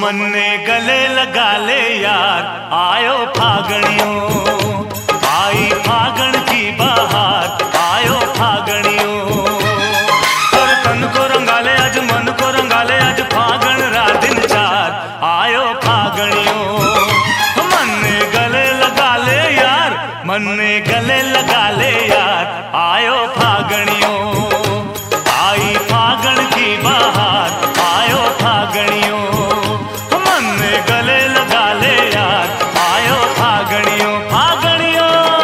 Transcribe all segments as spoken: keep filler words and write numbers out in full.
मन ने गले लगा ले यार, आयो फागणियों, आई फागण की बहार, आयो फागणियों। और तन को रंगाले आज, मन को रंगाले आज, फागण रात दिन चार, आयो फागणियों। मन ने गले लगा ले यार, मन ने गले लगा ले यार, आयो फागणियों, आई फागण की बहार, आयो फागणियों। मन ने गले लगा ले यार, आयो फागणियों, फागणियों।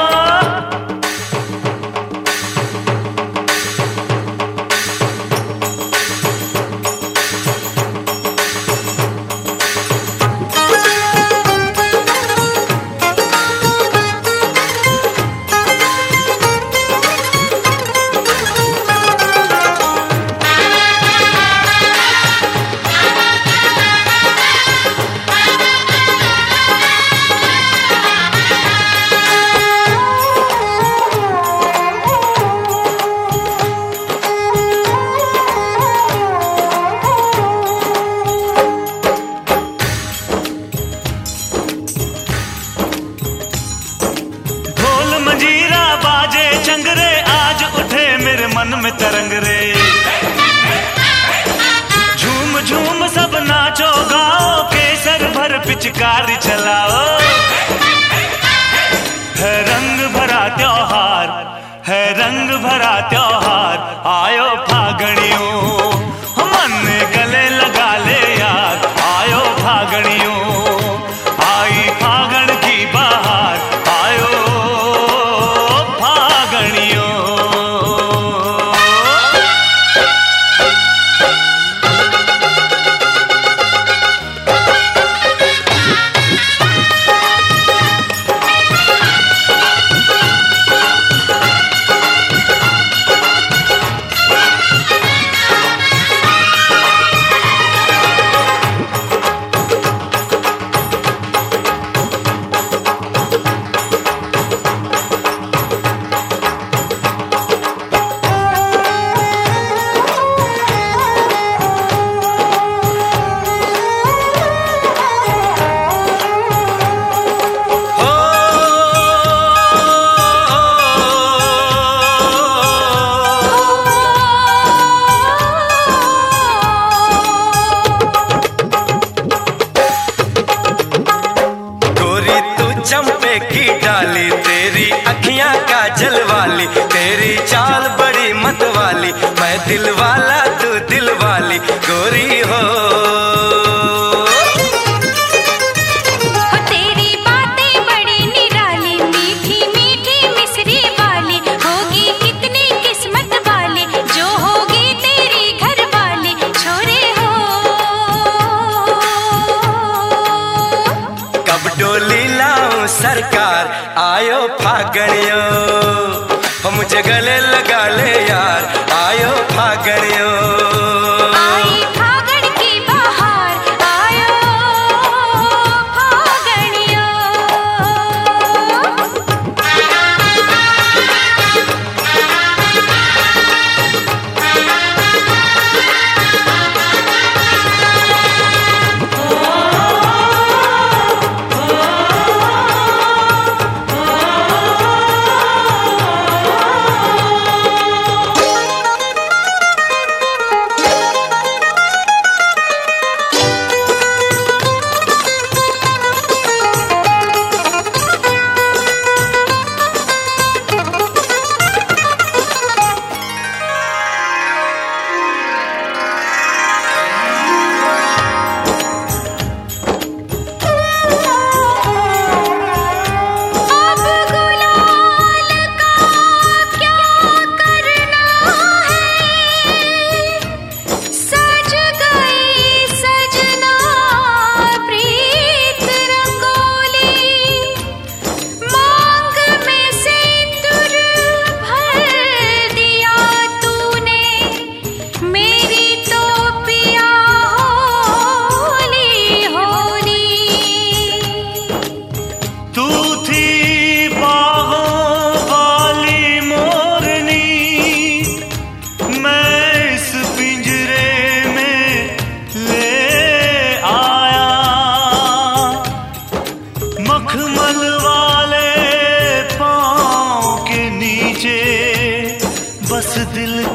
मंजीरा बाजे चंगरे, आज उठे मेरे मन में तरंग रे। झूम झूम सब नाचो गाओ, केसर भर पिचकारी चलाओ। है रंग भरा त्योहार, है रंग भरा त्योहार, आयो फागणियों। मन ने गले लगा ले यार, आयो फागणियों, आई फागण की बहार, आयो फागणियों।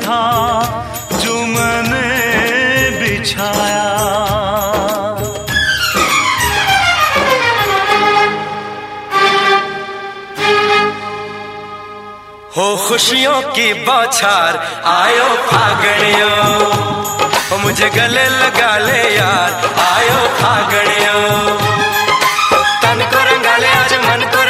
था जो मैंने बिछाया। हो खुशियों की बौछार आयो फागणियों, हो मुझे गले लगा ले यार आयो फागणियों। तन को रंगा ले आज मन को